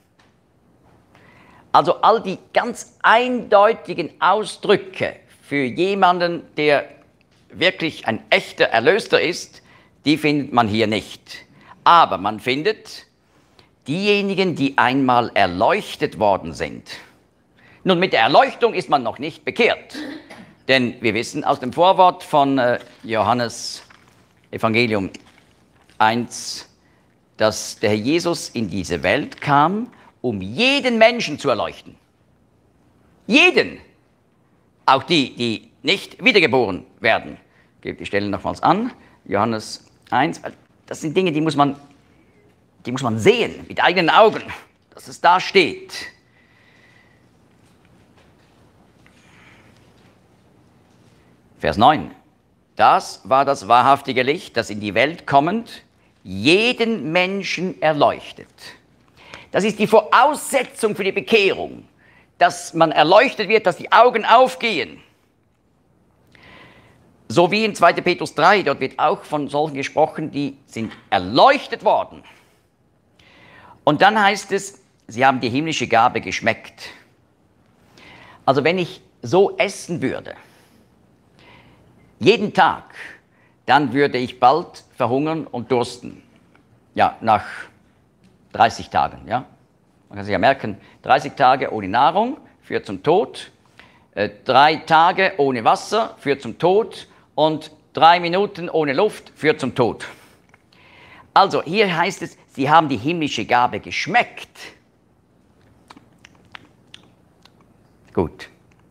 Also all die ganz eindeutigen Ausdrücke für jemanden, der wirklich ein echter Erlöster ist, die findet man hier nicht. Aber man findet diejenigen, die einmal erleuchtet worden sind. Nun, mit der Erleuchtung ist man noch nicht bekehrt. Denn wir wissen aus dem Vorwort von Johannes Evangelium 1, dass der Herr Jesus in diese Welt kam, um jeden Menschen zu erleuchten. Jeden. Auch die, die nicht wiedergeboren werden. Ich gebe die Stelle nochmals an. Johannes 1. Das sind Dinge, die muss man sehen, mit eigenen Augen, dass es da steht. Vers 9. Das war das wahrhaftige Licht, das in die Welt kommend jeden Menschen erleuchtet. Das ist die Voraussetzung für die Bekehrung, dass man erleuchtet wird, dass die Augen aufgehen. So wie in 2. Petrus 3, dort wird auch von solchen gesprochen, die sind erleuchtet worden. Und dann heißt es, sie haben die himmlische Gabe geschmeckt. Also wenn ich so essen würde, jeden Tag, dann würde ich bald verhungern und dursten. Ja, nach 30 Tagen, ja. Man kann sich ja merken, 30 Tage ohne Nahrung führt zum Tod, 3 Tage ohne Wasser führt zum Tod und 3 Minuten ohne Luft führt zum Tod. Also hier heißt es, sie haben die himmlische Gabe geschmeckt. Gut.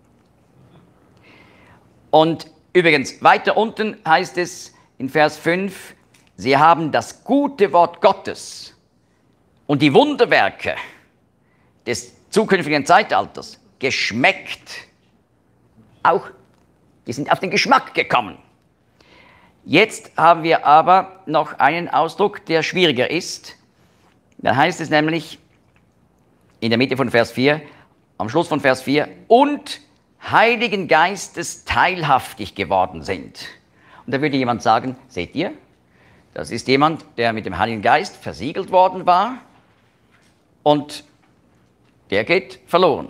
Und übrigens, weiter unten heißt es in Vers 5, sie haben das gute Wort Gottes und die Wunderwerke des zukünftigen Zeitalters geschmeckt. Auch, die sind auf den Geschmack gekommen. Jetzt haben wir aber noch einen Ausdruck, der schwieriger ist. Da heißt es nämlich in der Mitte von Vers 4, am Schluss von Vers 4, und Heiligen Geistes teilhaftig geworden sind. Und da würde jemand sagen, seht ihr, das ist jemand, der mit dem Heiligen Geist versiegelt worden war und der geht verloren.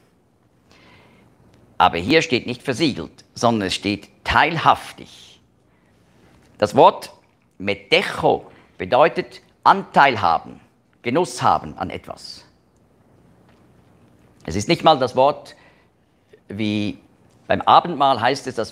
Aber hier steht nicht versiegelt, sondern es steht teilhaftig. Das Wort Metecho bedeutet Anteil haben, Genuss haben an etwas. Es ist nicht mal das Wort, wie beim Abendmahl heißt es, dass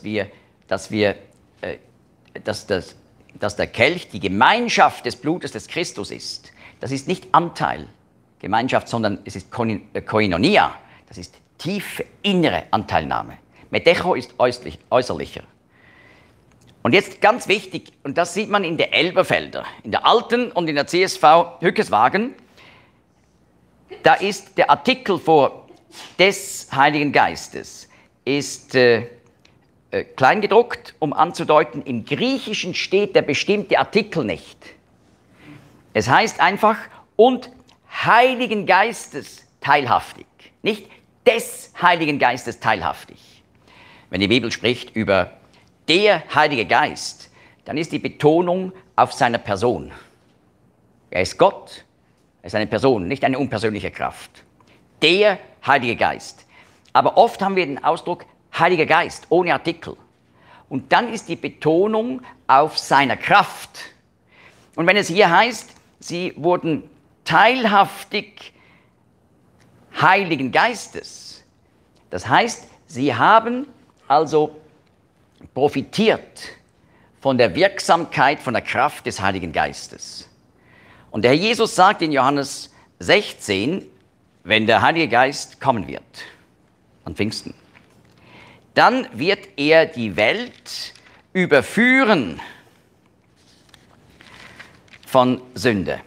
der Kelch die Gemeinschaft des Blutes des Christus ist. Das ist nicht Anteil, Gemeinschaft, sondern es ist Koinonia. Das ist tiefe innere Anteilnahme. Metecho ist äußerlicher. Und jetzt ganz wichtig, und das sieht man in der Elberfelder, in der Alten und in der CSV Hückeswagen, da ist der Artikel vor des Heiligen Geistes, ist kleingedruckt, um anzudeuten, im Griechischen steht der bestimmte Artikel nicht. Es heißt einfach, und Heiligen Geistes teilhaftig, nicht des Heiligen Geistes teilhaftig. Wenn die Bibel spricht über der Heilige Geist, dann ist die Betonung auf seiner Person. Er ist Gott, er ist eine Person, nicht eine unpersönliche Kraft. Der Heilige Geist. Aber oft haben wir den Ausdruck Heiliger Geist ohne Artikel. Und dann ist die Betonung auf seiner Kraft. Und wenn es hier heißt, sie wurden teilhaftig Heiligen Geistes, das heißt, sie haben also profitiert von der Wirksamkeit, von der Kraft des Heiligen Geistes. Und der Herr Jesus sagt in Johannes 16, wenn der Heilige Geist kommen wird, an Pfingsten, dann wird er die Welt überführen von Sünde.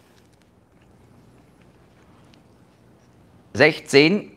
16,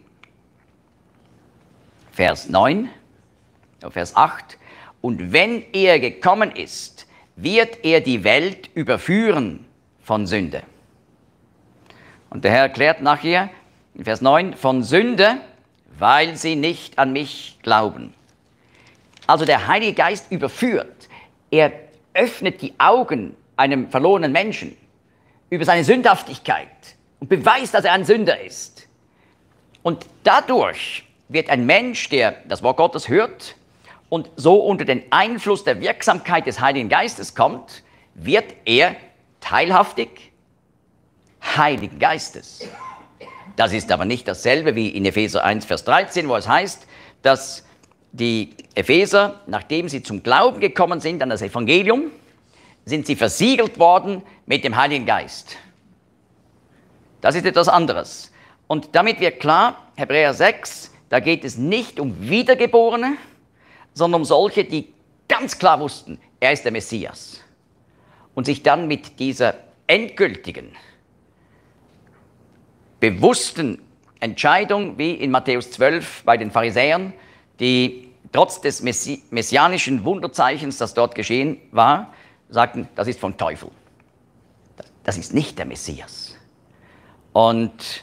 Vers 9, Vers 8. Und wenn er gekommen ist, wird er die Welt überführen von Sünde. Und der Herr erklärt nachher in Vers 9 von Sünde, weil sie nicht an mich glauben. Also der Heilige Geist überführt. Er öffnet die Augen einem verlorenen Menschen über seine Sündhaftigkeit und beweist, dass er ein Sünder ist. Und dadurch wird ein Mensch, der das Wort Gottes hört und so unter den Einfluss der Wirksamkeit des Heiligen Geistes kommt, wird er teilhaftig Heiligen Geistes. Das ist aber nicht dasselbe wie in Epheser 1, Vers 13, wo es heißt, dass die Epheser, nachdem sie zum Glauben gekommen sind an das Evangelium, sind sie versiegelt worden mit dem Heiligen Geist. Das ist etwas anderes. Und damit wird klar, Hebräer 6, da geht es nicht um Wiedergeborene, sondern um solche, die ganz klar wussten, er ist der Messias. Und sich dann mit dieser endgültigen, bewussten Entscheidung, wie in Matthäus 12 bei den Pharisäern, die trotz des messianischen Wunderzeichens, das dort geschehen war, sagten, das ist vom Teufel. Das ist nicht der Messias. Und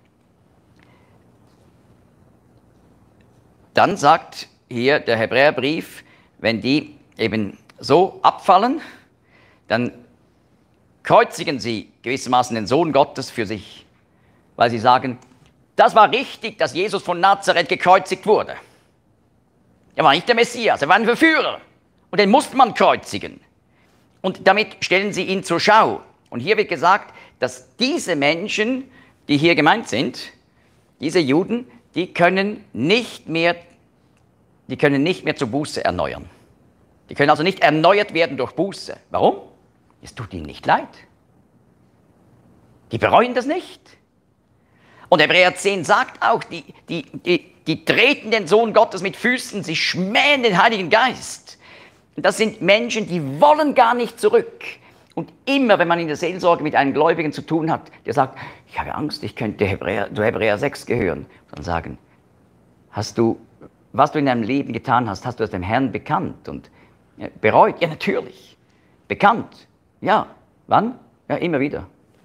dann sagt hier der Hebräerbrief, wenn die eben so abfallen, dann kreuzigen sie gewissermaßen den Sohn Gottes für sich, weil sie sagen, das war richtig, dass Jesus von Nazareth gekreuzigt wurde. Er war nicht der Messias, er war ein Verführer und den musste man kreuzigen. Und damit stellen sie ihn zur Schau. Und hier wird gesagt, dass diese Menschen, die hier gemeint sind, diese Juden, die können nicht mehr zur Buße erneuern. Die können also nicht erneuert werden durch Buße. Warum? Es tut ihnen nicht leid. Die bereuen das nicht. Und Hebräer 10 sagt auch, die treten den Sohn Gottes mit Füßen, sie schmähen den Heiligen Geist. Und das sind Menschen, die wollen gar nicht zurück. Und immer, wenn man in der Seelsorge mit einem Gläubigen zu tun hat, der sagt, ich habe Angst, ich könnte zu Hebräer 6 gehören, dann sagen, was du in deinem Leben getan hast, hast du es dem Herrn bekannt und bereut? Ja, natürlich. Bekannt. Ja. Wann? Ja, immer wieder.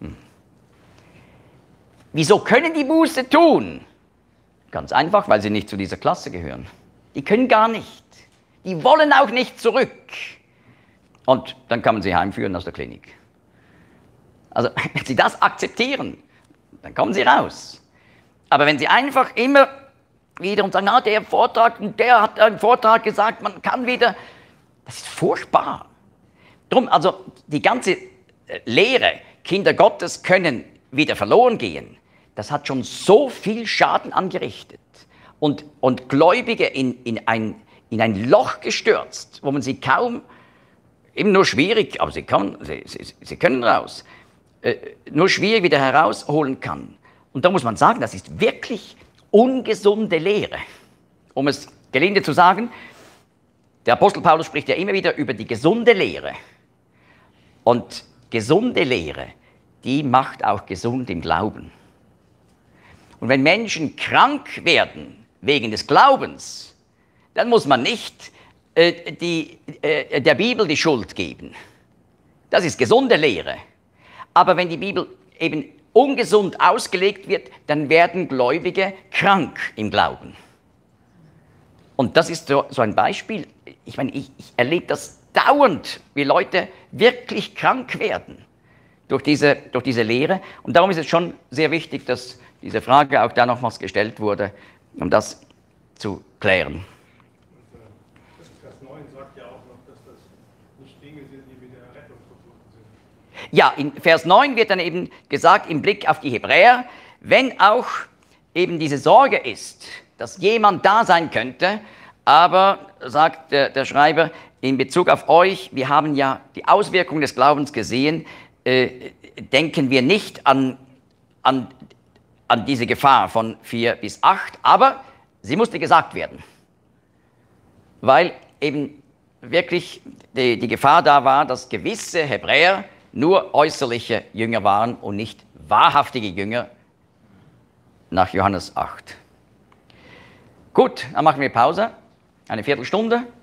Wieso können die Buße tun? Ganz einfach, weil sie nicht zu dieser Klasse gehören. Die können gar nicht. Die wollen auch nicht zurück. Und dann kann man sie heimführen aus der Klinik. Also, wenn sie das akzeptieren, dann kommen sie raus. Aber wenn sie einfach immer wieder und sagen, der Vortrag und der hat einen Vortrag gesagt, man kann wieder, das ist furchtbar. Drum, also die ganze Lehre, Kinder Gottes können wieder verloren gehen, das hat schon so viel Schaden angerichtet und Gläubige in ein Loch gestürzt, wo man sie kaum, eben nur schwierig, aber sie können raus, nur schwierig wieder herausholen kann. Und da muss man sagen, das ist wirklich ungesunde Lehre. Um es gelinde zu sagen, der Apostel Paulus spricht ja immer wieder über die gesunde Lehre. Und gesunde Lehre, die macht auch gesund im Glauben. Und wenn Menschen krank werden wegen des Glaubens, dann muss man nicht der Bibel die Schuld geben. Das ist gesunde Lehre. Aber wenn die Bibel eben ungesund ausgelegt wird, dann werden Gläubige krank im Glauben. Und das ist so ein Beispiel. Ich meine, ich erlebe das dauernd, wie Leute wirklich krank werden durch diese Lehre. Und darum ist es schon sehr wichtig, dass diese Frage auch da nochmals gestellt wurde, um das zu klären. Vers 9 sagt ja auch noch, dass das nicht Dinge sind, die mit der Rettung verbunden sind. Ja, in Vers 9 wird dann eben gesagt, im Blick auf die Hebräer, wenn auch eben diese Sorge ist, dass jemand da sein könnte, aber, sagt der Schreiber, in Bezug auf euch, wir haben ja die Auswirkungen des Glaubens gesehen, denken wir nicht an diese Gefahr von 4 bis 8, aber sie musste gesagt werden, weil eben wirklich die Gefahr da war, dass gewisse Hebräer nur äußerliche Jünger waren und nicht wahrhaftige Jünger nach Johannes 8. Gut, dann machen wir Pause, eine Viertelstunde.